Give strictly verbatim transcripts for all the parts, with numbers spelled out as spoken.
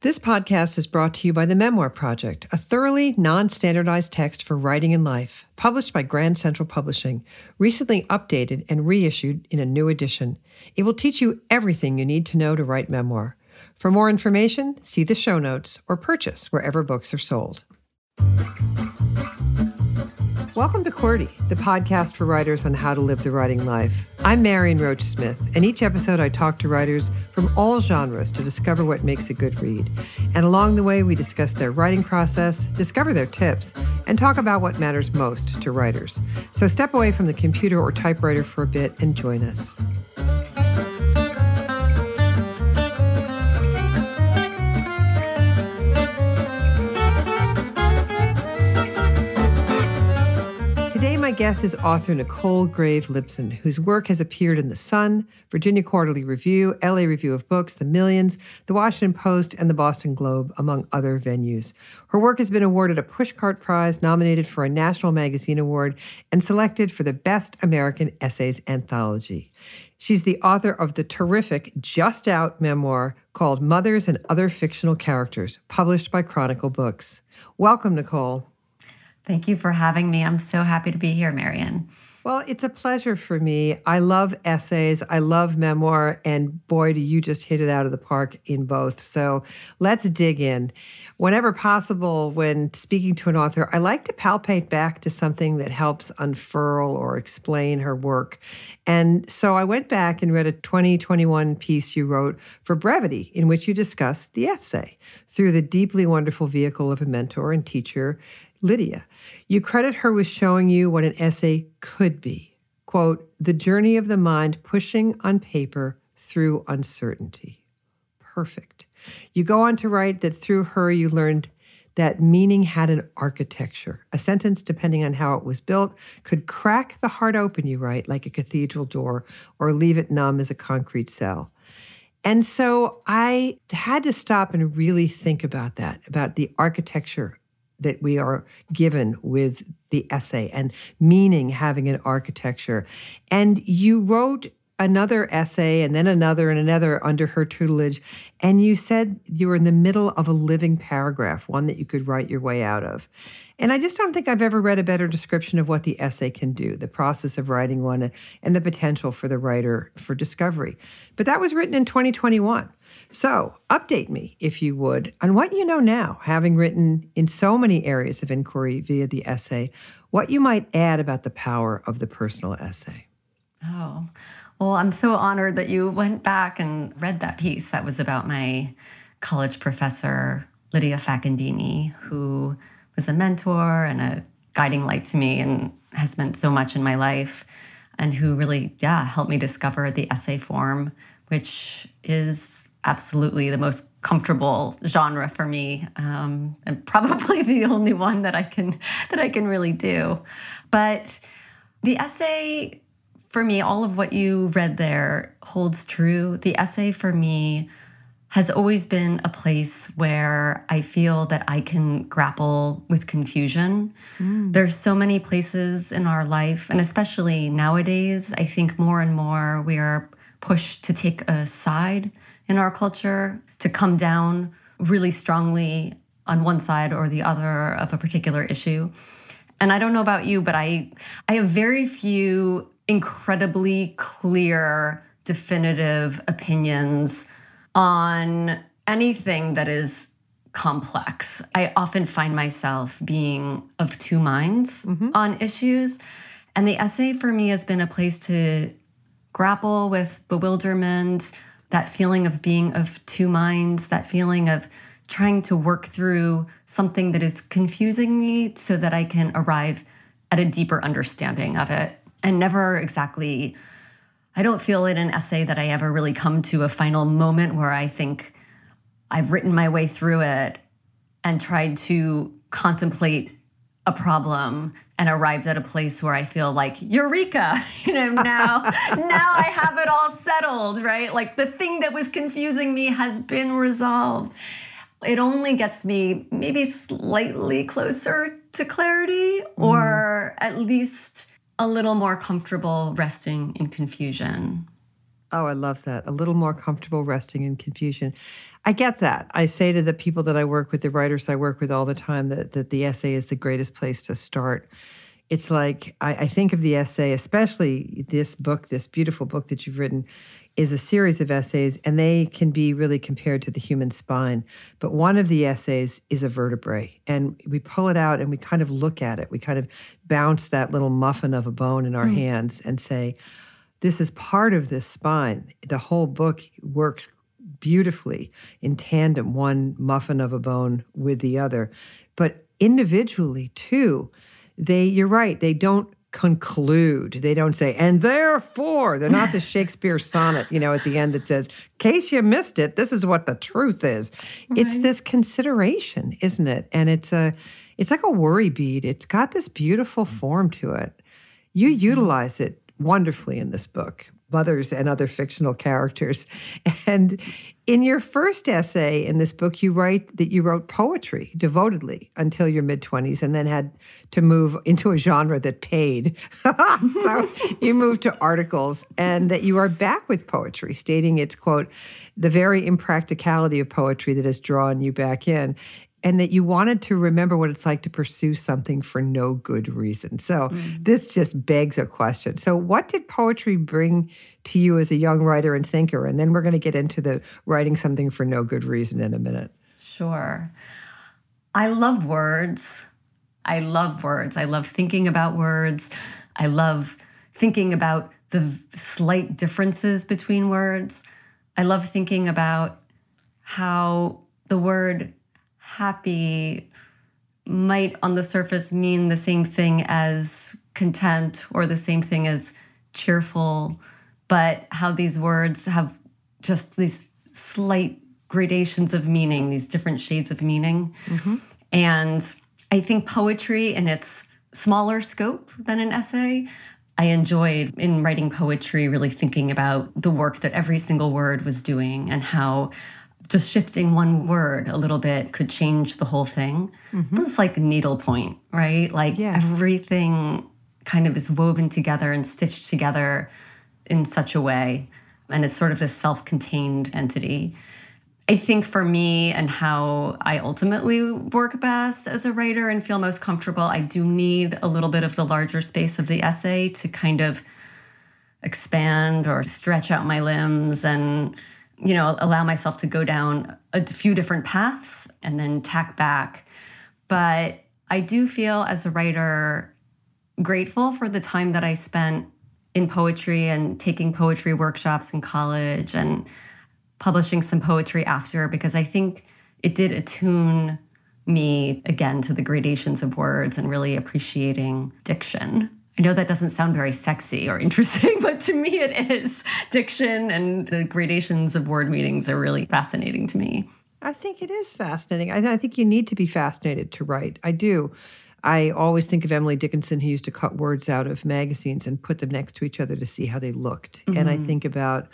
This podcast is brought to you by the Memoir Project, a thoroughly non-standardized text for writing and life, published by Grand Central Publishing, recently updated and reissued in a new edition. It will teach you everything you need to know to write memoir. For more information, see the show notes or purchase wherever books are sold. Welcome to QWERTY, the podcast for writers on how to live the writing life. I'm Marion Roach Smith, and each episode I talk to writers from all genres to discover what makes a good read. And along the way, we discuss their writing process, discover their tips, and talk about what matters most to writers. So step away from the computer or typewriter for a bit and join us. My guest is author Nicole Grave Lipson, whose work has appeared in The Sun, Virginia Quarterly Review, L A Review of Books, The Millions, The Washington Post, and The Boston Globe, among other venues. Her work has been awarded a Pushcart Prize, nominated for a National Magazine Award, and selected for the Best American Essays Anthology. She's the author of the terrific Just Out memoir called Mothers and Other Fictional Characters, published by Chronicle Books. Welcome, Nicole. Thank you for having me. I'm so happy to be here, Marion. Well, it's a pleasure for me. I love essays. I love memoir. And boy, do you just hit it out of the park in both. So let's dig in. Whenever possible, when speaking to an author, I like to palpate back to something that helps unfurl or explain her work. And so I went back and read a twenty twenty-one piece you wrote for Brevity, in which you discussed the essay through the deeply wonderful vehicle of a mentor and teacher, Lydia. You credit her with showing you what an essay could be. Quote, the journey of the mind pushing on paper through uncertainty. Perfect. You go on to write that through her you learned that meaning had an architecture. A sentence, depending on how it was built, could crack the heart open, you write, like a cathedral door, or leave it numb as a concrete cell. And so I had to stop and really think about that, about the architecture that we are given with the essay and meaning having an architecture. And you wrote another essay and then another and another under her tutelage, and you said you were in the middle of a living paragraph, one that you could write your way out of. And I just don't think I've ever read a better description of what the essay can do, the process of writing one and the potential for the writer for discovery. But that was written in twenty twenty-one. So update me, if you would, on what you know now, having written in so many areas of inquiry via the essay, what you might add about the power of the personal essay. Oh, well, I'm so honored that you went back and read that piece that was about my college professor, Lydia Facandini, who was a mentor and a guiding light to me and has meant so much in my life, and who really, yeah, helped me discover the essay form, which is absolutely the most comfortable genre for me, um, and probably the only one that I can that I can really do. But the essay, for me, all of what you read there holds true. The essay for me has always been a place where I feel that I can grapple with confusion. Mm. There's so many places in our life, and especially nowadays, I think more and more we are pushed to take a side in our culture, to come down really strongly on one side or the other of a particular issue. And I don't know about you, but I, I have very few incredibly clear, definitive opinions on anything that is complex. I often find myself being of two minds mm-hmm. on issues. And the essay for me has been a place to grapple with bewilderment, that feeling of being of two minds, that feeling of trying to work through something that is confusing me so that I can arrive at a deeper understanding of it. And never exactly, I don't feel in an essay that I ever really come to a final moment where I think I've written my way through it and tried to contemplate a problem and arrived at a place where I feel like, eureka, you know, now, now I have it all settled, right? Like the thing that was confusing me has been resolved. It only gets me maybe slightly closer to clarity, mm. or at least a little more comfortable resting in confusion. Oh, I love that. A little more comfortable resting in confusion. I get that. I say to the people that I work with, the writers I work with all the time, that, that the essay is the greatest place to start. It's like, I, I think of the essay, especially this book, this beautiful book that you've written, is a series of essays, and they can be really compared to the human spine. But one of the essays is a vertebrae, and we pull it out and we kind of look at it. We kind of bounce that little muffin of a bone in our mm. hands and say, this is part of this spine. The whole book works beautifully in tandem, one muffin of a bone with the other. But individually, too, they, you're right, they don't conclude. They don't say, and therefore, they're not the Shakespeare sonnet, you know, at the end that says, in case you missed it, this is what the truth is. Right. It's this consideration, isn't it? And it's a, it's like a worry bead. It's got this beautiful form to it. You utilize it wonderfully in this book, mothers and other fictional characters. And in your first essay in this book, you write that you wrote poetry devotedly until your mid-twenties and then had to move into a genre that paid. So you moved to articles, and that you are back with poetry, stating it's, quote, the very impracticality of poetry that has drawn you back in, and that you wanted to remember what it's like to pursue something for no good reason. So mm. this just begs a question. So what did poetry bring to you as a young writer and thinker? And then we're going to get into the writing something for no good reason in a minute. Sure. I love words. I love words. I love thinking about words. I love thinking about the slight differences between words. I love thinking about how the word happy might on the surface mean the same thing as content or the same thing as cheerful, but how these words have just these slight gradations of meaning, these different shades of meaning. Mm-hmm. And I think poetry in its smaller scope than an essay, I enjoyed in writing poetry really thinking about the work that every single word was doing and how just shifting one word a little bit could change the whole thing. Mm-hmm. It's like needlepoint, right? Like yes. everything kind of is woven together and stitched together in such a way. And it's sort of this self-contained entity. I think for me and how I ultimately work best as a writer and feel most comfortable, I do need a little bit of the larger space of the essay to kind of expand or stretch out my limbs and, you know, allow myself to go down a few different paths and then tack back. But I do feel as a writer grateful for the time that I spent in poetry and taking poetry workshops in college and publishing some poetry after, because I think it did attune me again to the gradations of words and really appreciating diction. I know that doesn't sound very sexy or interesting, but to me it is. Diction and the gradations of word meanings are really fascinating to me. I think it is fascinating. I, I think you need to be fascinated to write. I do. I always think of Emily Dickinson, who used to cut words out of magazines and put them next to each other to see how they looked. Mm-hmm. And I think about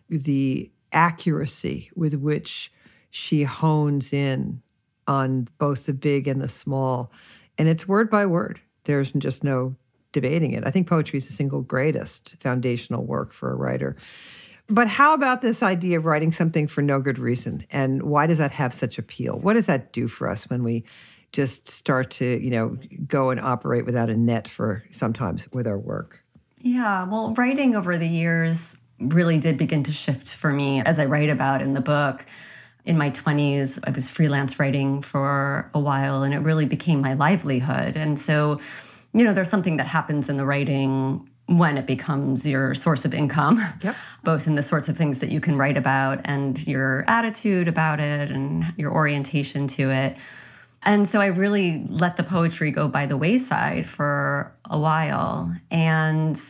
the accuracy with which she hones in on both the big and the small. And it's word by word. There's just no debating it. I think poetry is the single greatest foundational work for a writer. But how about this idea of writing something for no good reason? And why does that have such appeal? What does that do for us when we just start to, you know, go and operate without a net for sometimes with our work? Yeah, well, writing over the years really did begin to shift for me, as I write about in the book. In my twenties, I was freelance writing for a while, and it really became my livelihood. And so, you know, there's something that happens in the writing when it becomes your source of income, yep. both in the sorts of things that you can write about and your attitude about it and your orientation to it. And so I really let the poetry go by the wayside for a while. And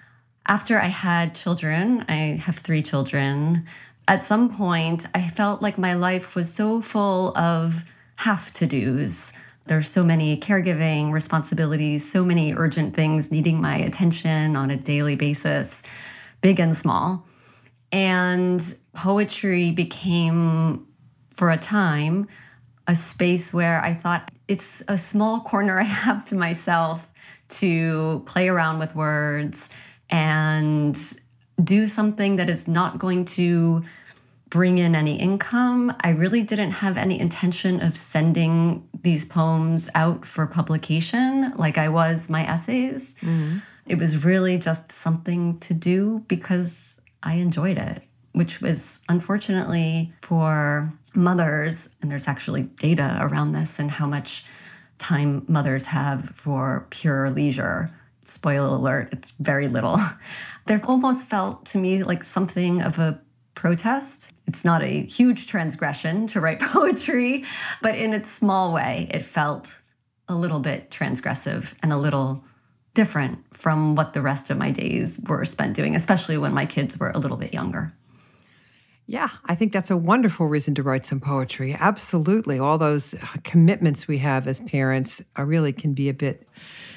after I had children, I have three children, at some point I felt like my life was so full of have-to-dos. There's so many caregiving responsibilities, so many urgent things needing my attention on a daily basis, big and small. And poetry became, for a time, a space where I thought it's a small corner I have to myself to play around with words and do something that is not going to bring in any income. I really didn't have any intention of sending these poems out for publication like I was my essays. Mm-hmm. It was really just something to do because I enjoyed it, which was unfortunately for mothers, and there's actually data around this and how much time mothers have for pure leisure. Spoiler alert, it's very little. There almost felt to me like something of a protest. It's not a huge transgression to write poetry, but in its small way, it felt a little bit transgressive and a little different from what the rest of my days were spent doing, especially when my kids were a little bit younger. Yeah, I think that's a wonderful reason to write some poetry. Absolutely. All those commitments we have as parents are really can be a bit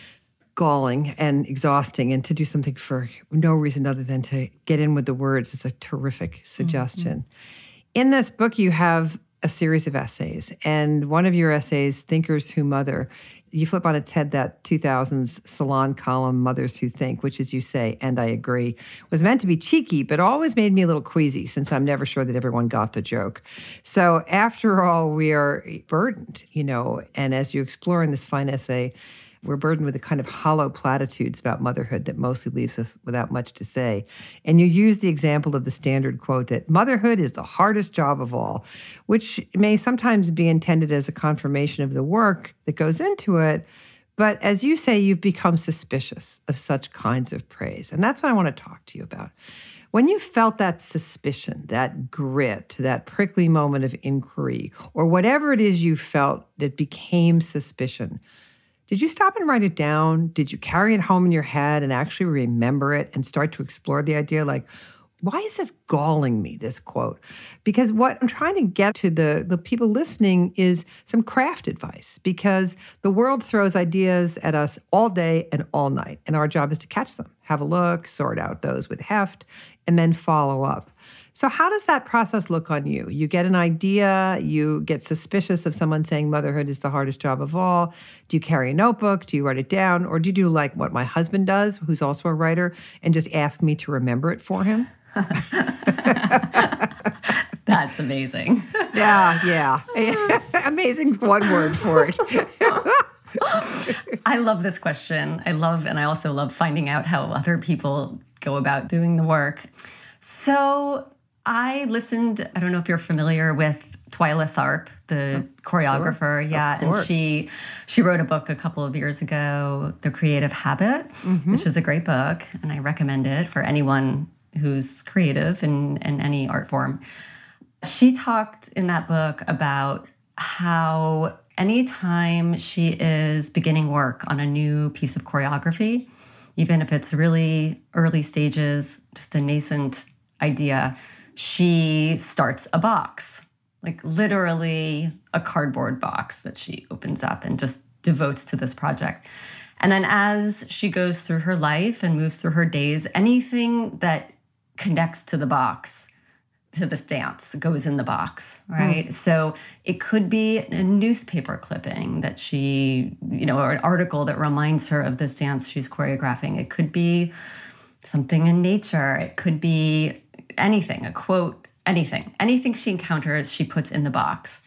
galling and exhausting, and to do something for no reason other than to get in with the words is a terrific suggestion. Mm-hmm. In this book, you have a series of essays, and one of your essays, Thinkers Who Mother, you flip on its head that two thousands Salon column, Mothers Who Think, which, as you say, and I agree, was meant to be cheeky, but always made me a little queasy since I'm never sure that everyone got the joke. So after all, we are burdened, you know, and as you explore in this fine essay, we're burdened with the kind of hollow platitudes about motherhood that mostly leaves us without much to say. And you use the example of the standard quote that motherhood is the hardest job of all, which may sometimes be intended as a confirmation of the work that goes into it. But as you say, you've become suspicious of such kinds of praise. And that's what I want to talk to you about. When you felt that suspicion, that grit, that prickly moment of inquiry, or whatever it is you felt that became suspicion, did you stop and write it down? Did you carry it home in your head and actually remember it and start to explore the idea like, why is this galling me, this quote? Because what I'm trying to get to the, the people listening is some craft advice, because the world throws ideas at us all day and all night, and our job is to catch them, have a look, sort out those with heft, and then follow up. So how does that process look on you? You get an idea, you get suspicious of someone saying motherhood is the hardest job of all. Do you carry a notebook? Do you write it down? Or do you do like what my husband does, who's also a writer, and just ask me to remember it for him? That's amazing. Yeah, yeah. Amazing's one word for it. I love this question. I love, and I also love finding out how other people go about doing the work. So I listened, I don't know if you're familiar with Twyla Tharp, the oh, choreographer. Sure. Yeah. And she she wrote a book a couple of years ago, The Creative Habit, mm-hmm. which is a great book. And I recommend it for anyone who's creative in, in any art form. She talked in that book about how anytime she is beginning work on a new piece of choreography, even if it's really early stages, just a nascent idea, she starts a box, like literally a cardboard box that she opens up and just devotes to this project. And then as she goes through her life and moves through her days, anything that connects to the box, to this dance, goes in the box, right? Mm. So it could be a newspaper clipping that she, you know, or an article that reminds her of this dance she's choreographing. It could be something in nature. It could be anything, a quote, anything. Anything she encounters, she puts in the box.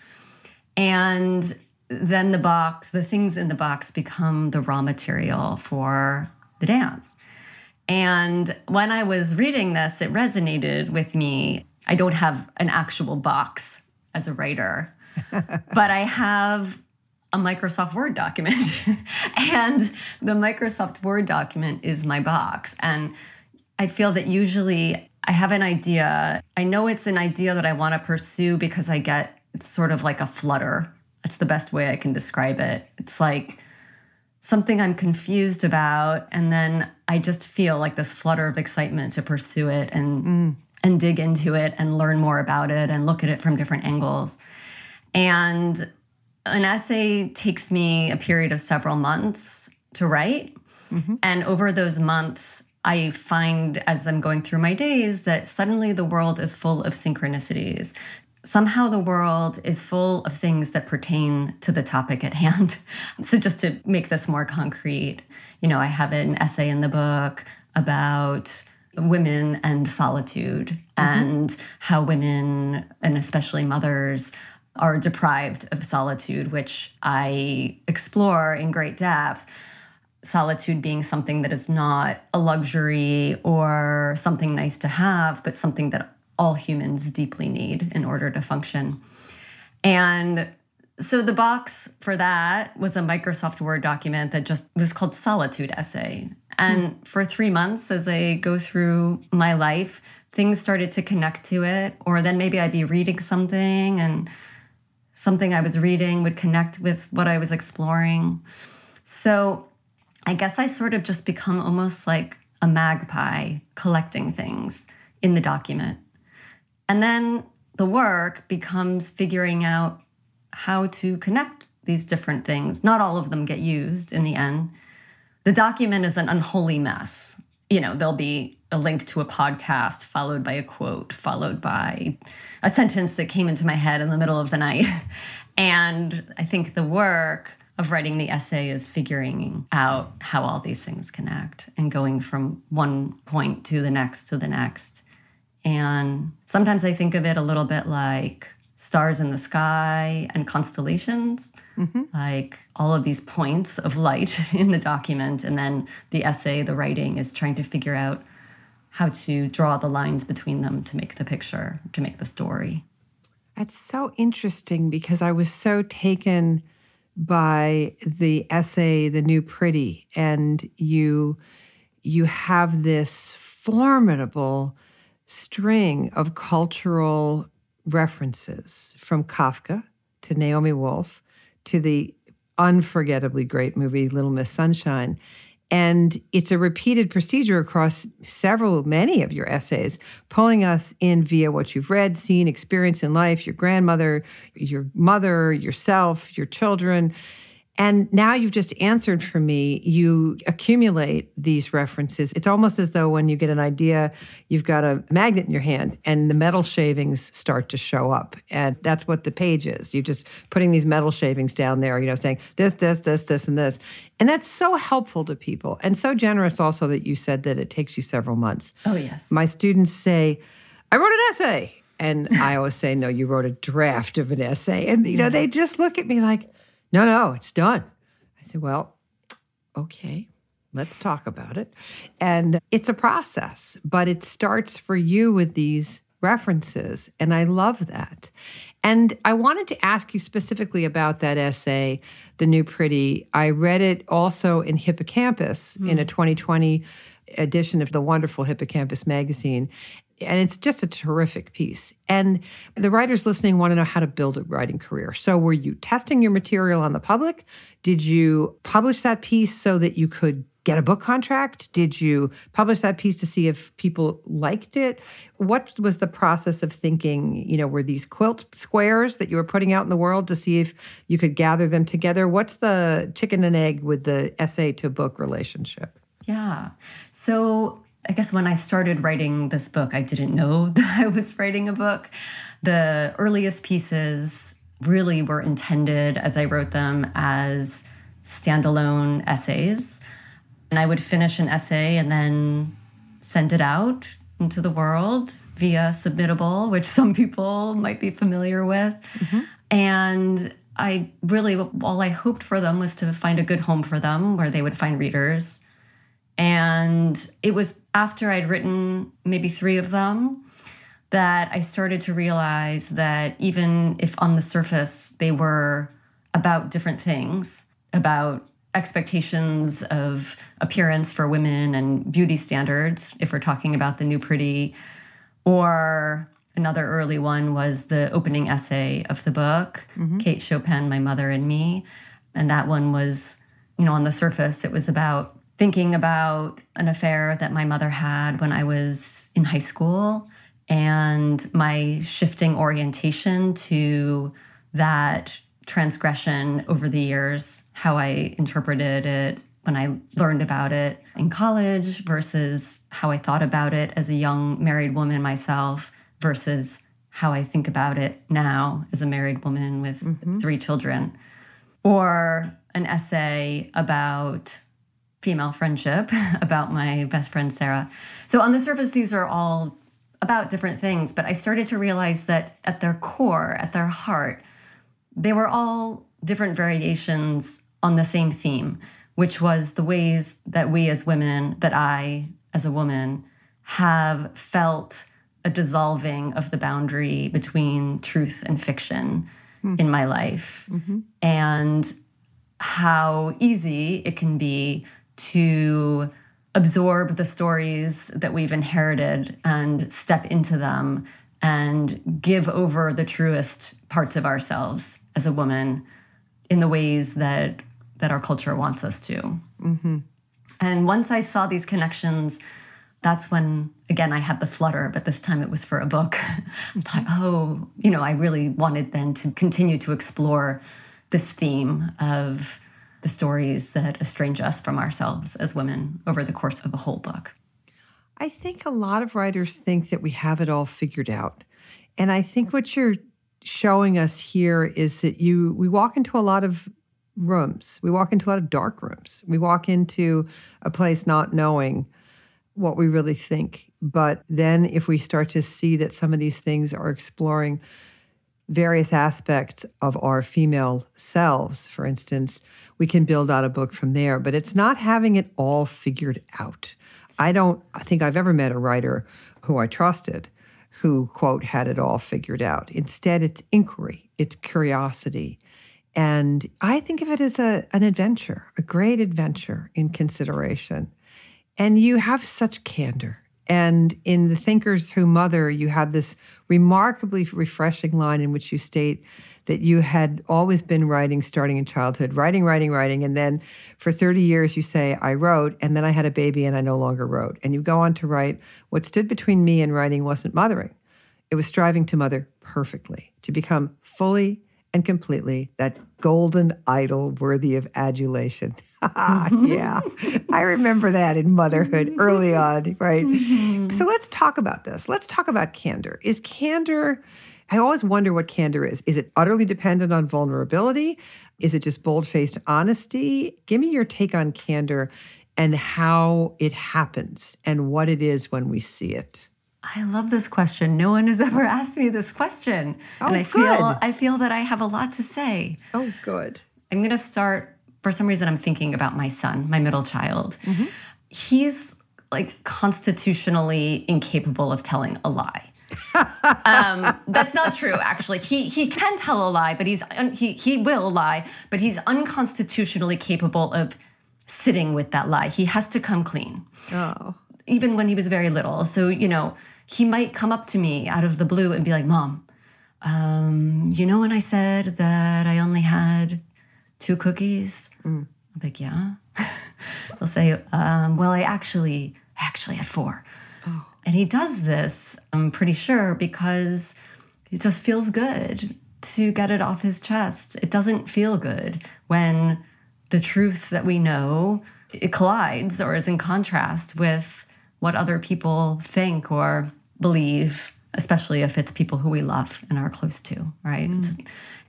And then the box, the things in the box become the raw material for the dance. And when I was reading this, it resonated with me. I don't have an actual box as a writer, but I have a Microsoft Word document. And the Microsoft Word document is my box. And I feel that usually I have an idea. I know it's an idea that I want to pursue because I get, it's sort of like a flutter. That's the best way I can describe it. It's like something I'm confused about, and then I just feel like this flutter of excitement to pursue it and mm. and dig into it and learn more about it and look at it from different angles. And an essay takes me a period of several months to write. Mm-hmm. And over those months, I find as I'm going through my days that suddenly the world is full of synchronicities. Somehow the world is full of things that pertain to the topic at hand. So just to make this more concrete, you know, I have an essay in the book about women and solitude, mm-hmm. and how women, and especially mothers, are deprived of solitude, which I explore in great depth. Solitude being something that is not a luxury or something nice to have, but something that all humans deeply need in order to function. And so the box for that was a Microsoft Word document that just was called Solitude Essay. And mm. for three months, as I go through my life, things started to connect to it. Or then maybe I'd be reading something and something I was reading would connect with what I was exploring. So I guess I sort of just become almost like a magpie collecting things in the document. And then the work becomes figuring out how to connect these different things. Not all of them get used in the end. The document is an unholy mess. You know, there'll be a link to a podcast followed by a quote, followed by a sentence that came into my head in the middle of the night. And I think the work of writing the essay is figuring out how all these things connect and going from one point to the next to the next. And sometimes I think of it a little bit like stars in the sky and constellations, mm-hmm. like all of these points of light in the document. And then the essay, the writing, is trying to figure out how to draw the lines between them to make the picture, to make the story. That's so interesting because I was so taken by the essay, The New Pretty, and you you have this formidable string of cultural references from Kafka to Naomi Wolf to the unforgettably great movie Little Miss Sunshine. And it's a repeated procedure across several, many of your essays, pulling us in via what you've read, seen, experienced in life, your grandmother, your mother, yourself, your children. And now you've just answered for me. You accumulate these references. It's almost as though when you get an idea, you've got a magnet in your hand and the metal shavings start to show up. And that's what the page is. You're just putting these metal shavings down there, you know, saying this, this, this, this, and this. And that's so helpful to people and so generous also that you said that it takes you several months. Oh, yes. My students say, I wrote an essay. And I always say, no, you wrote a draft of an essay. And, you know, they just look at me like, no, no, it's done. I said, well, okay, let's talk about it. And it's a process, but it starts for you with these references. And I love that. And I wanted to ask you specifically about that essay, The New Pretty. I read it also in Hippocampus mm. in a twenty twenty edition of the wonderful Hippocampus magazine. And it's just a terrific piece. And the writers listening want to know how to build a writing career. So were you testing your material on the public? Did you publish that piece so that you could get a book contract? Did you publish that piece to see if people liked it? What was the process of thinking, you know, were these quilt squares that you were putting out in the world to see if you could gather them together? What's the chicken and egg with the essay to book relationship? Yeah. So I guess when I started writing this book, I didn't know that I was writing a book. The earliest pieces really were intended, as I wrote them, as standalone essays. And I would finish an essay and then send it out into the world via Submittable, which some people might be familiar with. Mm-hmm. And I really, all I hoped for them was to find a good home for them where they would find readers. And it was after I'd written maybe three of them that I started to realize that even if on the surface they were about different things, about expectations of appearance for women and beauty standards, if we're talking about The New Pretty, or another early one was the opening essay of the book, mm-hmm. Kate Chopin, My Mother and Me. And that one was, you know, on the surface, it was about thinking about an affair that my mother had when I was in high school and my shifting orientation to that transgression over the years, how I interpreted it when I learned about it in college versus how I thought about it as a young married woman myself versus how I think about it now as a married woman with mm-hmm. three children. Or an essay about female friendship about my best friend, Sarah. So on the surface, these are all about different things, but I started to realize that at their core, at their heart, they were all different variations on the same theme, which was the ways that we as women, that I as a woman, have felt a dissolving of the boundary between truth and fiction mm-hmm. in my life. Mm-hmm. And how easy it can be to absorb the stories that we've inherited and step into them and give over the truest parts of ourselves as a woman in the ways that that our culture wants us to. Mm-hmm. And once I saw these connections, that's when, again, I had the flutter, but this time it was for a book. I thought, oh, you know, I really wanted then to continue to explore this theme of the stories that estrange us from ourselves as women over the course of a whole book. I think a lot of writers think that we have it all figured out. And I think what you're showing us here is that you we walk into a lot of rooms. We walk into a lot of dark rooms. We walk into a place not knowing what we really think. But then if we start to see that some of these things are exploring various aspects of our female selves, for instance, we can build out a book from there. But it's not having it all figured out. I don't I think I've ever met a writer who I trusted who, quote, had it all figured out. Instead, it's inquiry, it's curiosity. And I think of it as a, an adventure, a great adventure in consideration. And you have such candor. And in The Thinkers Who Mother, you have this remarkably refreshing line in which you state that you had always been writing starting in childhood, writing, writing, writing. And then for thirty years, you say, I wrote, and then I had a baby and I no longer wrote. And you go on to write, what stood between me and writing wasn't mothering. It was striving to mother perfectly, to become fully and completely that golden idol worthy of adulation. Yeah, I remember that in motherhood early on, right? Mm-hmm. So let's talk about this. Let's talk about candor. Is candor, I always wonder what candor is. Is it utterly dependent on vulnerability? Is it just bold-faced honesty? Give me your take on candor and how it happens and what it is when we see it. I love this question. No one has ever asked me this question. Oh, and I good. feel I feel that I have a lot to say. Oh, good. I'm going to start, for some reason I'm thinking about my son, my middle child. Mm-hmm. He's like constitutionally incapable of telling a lie. um, that's not true, actually. He he can tell a lie, but he's un, he he will lie, but he's unconstitutionally capable of sitting with that lie. He has to come clean. Oh. Even when he was very little. So, you know, he might come up to me out of the blue and be like, Mom, um, you know when I said that I only had two cookies? Mm. I'm like, yeah. He'll say, um, well, I actually, actually had four. Oh. And he does this, I'm pretty sure, because it just feels good to get it off his chest. It doesn't feel good when the truth that we know, it collides or is in contrast with what other people think or believe, especially if it's people who we love and are close to, right? Mm.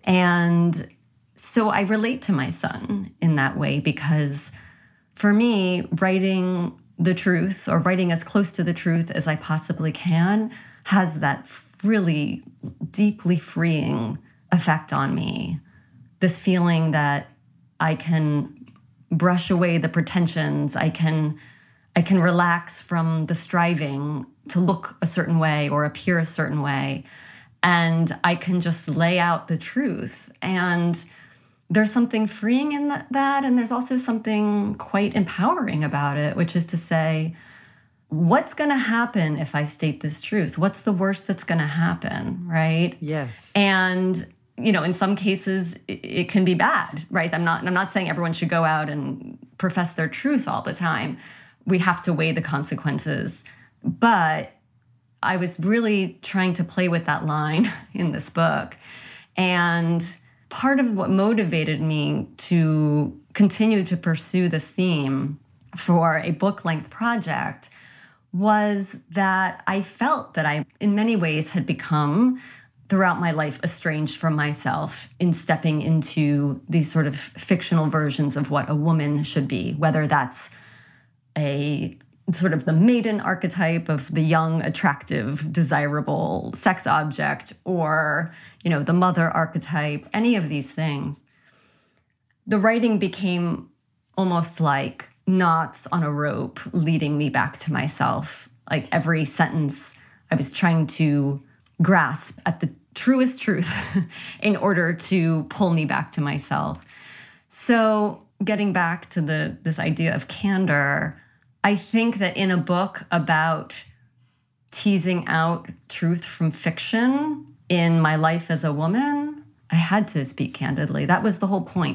And so I relate to my son in that way because for me, writing the truth or writing as close to the truth as I possibly can has that really deeply freeing effect on me. This feeling that I can brush away the pretensions, I can I can relax from the striving to look a certain way or appear a certain way, and I can just lay out the truth. And there's something freeing in that, and there's also something quite empowering about it, which is to say, what's going to happen if I state this truth? What's the worst that's going to happen, right? Yes. And you know, in some cases, it can be bad, right? I'm not I'm not saying everyone should go out and profess their truth all the time. We have to weigh the consequences. But I was really trying to play with that line in this book. And part of what motivated me to continue to pursue this theme for a book-length project was that I felt that I, in many ways, had become throughout my life estranged from myself in stepping into these sort of fictional versions of what a woman should be, whether that's a sort of the maiden archetype of the young, attractive, desirable sex object, or, you know, the mother archetype, any of these things. The writing became almost like knots on a rope leading me back to myself. Like every sentence, I was trying to grasp at the truest truth in order to pull me back to myself. So getting back to the this idea of candor, I think that in a book about teasing out truth from fiction in my life as a woman, I had to speak candidly. That was the whole point.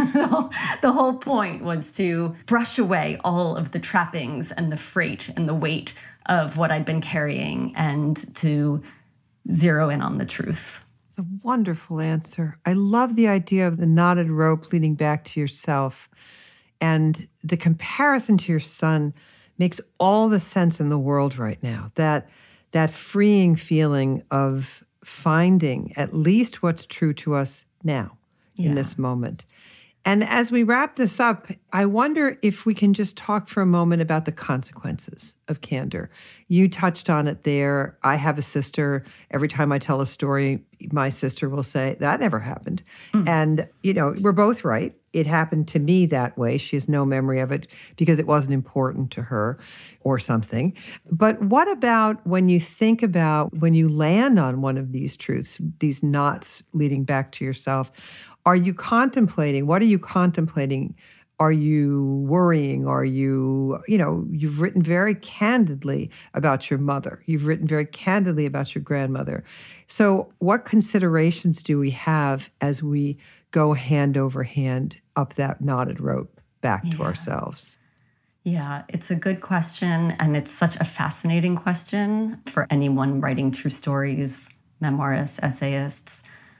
The whole point was to brush away all of the trappings and the freight and the weight of what I'd been carrying and to zero in on the truth. It's a wonderful answer. I love the idea of the knotted rope leading back to yourself. And the comparison to your son makes all the sense in the world right now. That that freeing feeling of finding at least what's true to us now yeah. in this moment. And as we wrap this up, I wonder if we can just talk for a moment about the consequences of candor. You touched on it there. I have a sister. Every time I tell a story, my sister will say, that never happened. Mm. And, you know, we're both right. It happened to me that way. She has no memory of it because it wasn't important to her or something. But what about when you think about when you land on one of these truths, these knots leading back to yourself? Are you contemplating? What are you contemplating? Are you worrying? Are you, you know, you've written very candidly about your mother. You've written very candidly about your grandmother. So what considerations do we have as we go hand over hand up that knotted rope back yeah. to ourselves? Yeah, it's a good question. And it's such a fascinating question for anyone writing true stories, memoirists, essayists.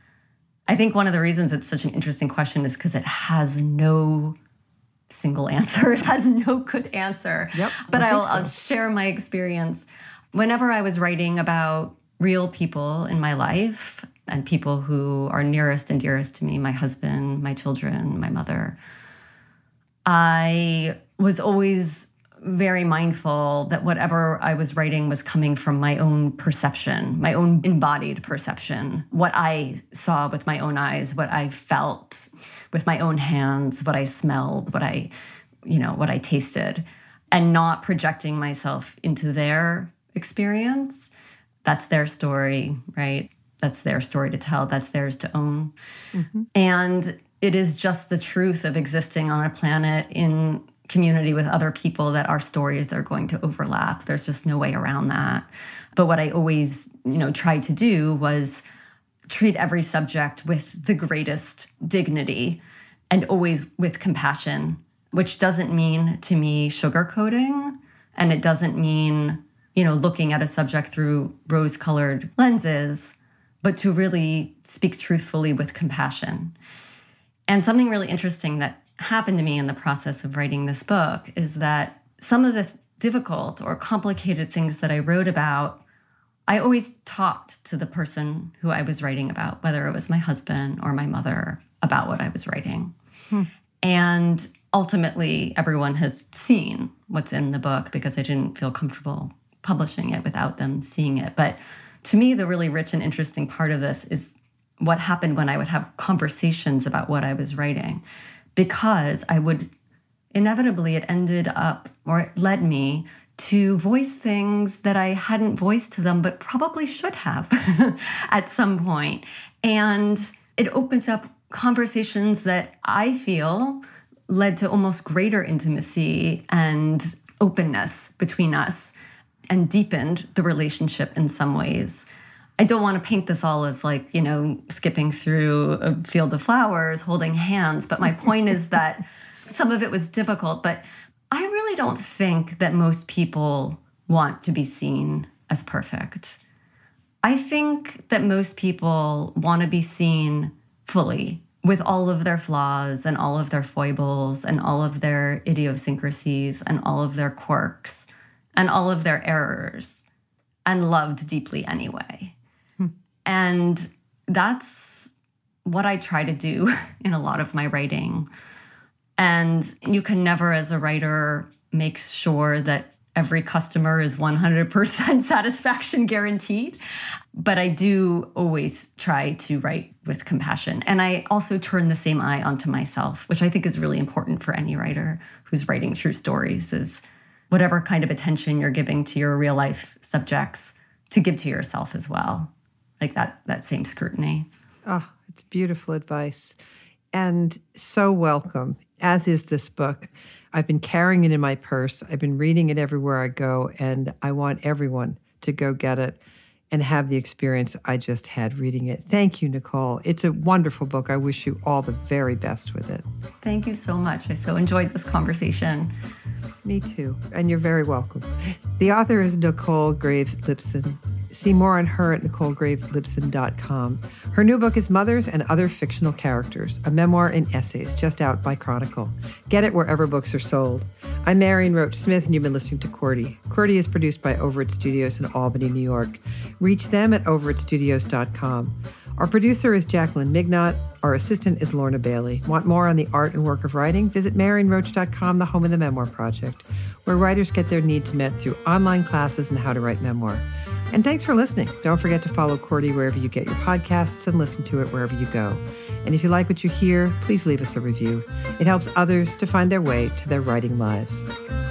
I think one of the reasons it's such an interesting question is because it has no single answer. It has no good answer. Yep, but I I'll, so. I'll share my experience. Whenever I was writing about real people in my life and people who are nearest and dearest to me, my husband, my children, my mother, I was always very mindful that whatever I was writing was coming from my own perception, my own embodied perception, what I saw with my own eyes, what I felt with my own hands, what I smelled, what I, you know, what I tasted, and not projecting myself into their experience. That's their story, right? That's their story to tell. That's theirs to own. Mm-hmm. And it is just the truth of existing on a planet in community with other people that our stories are going to overlap. There's just no way around that. But what I always, you know, tried to do was treat every subject with the greatest dignity and always with compassion, which doesn't mean to me sugarcoating, and it doesn't mean, you know, looking at a subject through rose-colored lenses, but to really speak truthfully with compassion. And something really interesting that happened to me in the process of writing this book is that some of the difficult or complicated things that I wrote about, I always talked to the person who I was writing about, whether it was my husband or my mother, about what I was writing. Hmm. And ultimately, everyone has seen what's in the book because I didn't feel comfortable publishing it without them seeing it. But to me, the really rich and interesting part of this is what happened when I would have conversations about what I was writing. Because I would, inevitably, it ended up, or it led me to voice things that I hadn't voiced to them, but probably should have at some point. And it opens up conversations that I feel led to almost greater intimacy and openness between us and deepened the relationship in some ways. I don't want to paint this all as like, you know, skipping through a field of flowers, holding hands. But my point is that some of it was difficult. But I really don't think that most people want to be seen as perfect. I think that most people want to be seen fully with all of their flaws and all of their foibles and all of their idiosyncrasies and all of their quirks and all of their errors, and loved deeply anyway. And that's what I try to do in a lot of my writing. And you can never, as a writer, makes sure that every customer is one hundred percent satisfaction guaranteed. But I do always try to write with compassion. And I also turn the same eye onto myself, which I think is really important for any writer who's writing true stories, is whatever kind of attention you're giving to your real life subjects, to give to yourself as well. Like that, that same scrutiny. Oh, it's beautiful advice. And so welcome, as is this book. I've been carrying it in my purse. I've been reading it everywhere I go, and I want everyone to go get it and have the experience I just had reading it. Thank you, Nicole. It's a wonderful book. I wish you all the very best with it. Thank you so much. I so enjoyed this conversation. Me too. And you're very welcome. The author is Nicole Graves Lipson. See more on her at nicole graves lipson dot com. Her new book is Mothers and Other Fictional Characters, a memoir in essays, just out by Chronicle. Get it wherever books are sold. I'm Marion Roach Smith, and you've been listening to Cordy. Cordy is produced by Overit Studios in Albany, New York. Reach them at overit studios dot com. Our producer is Jacqueline Mignot. Our assistant is Lorna Bailey. Want more on the art and work of writing? Visit marion roach dot com, the home of the Memoir Project, where writers get their needs met through online classes and how to write memoir. And thanks for listening. Don't forget to follow Cordy wherever you get your podcasts and listen to it wherever you go. And if you like what you hear, please leave us a review. It helps others to find their way to their writing lives.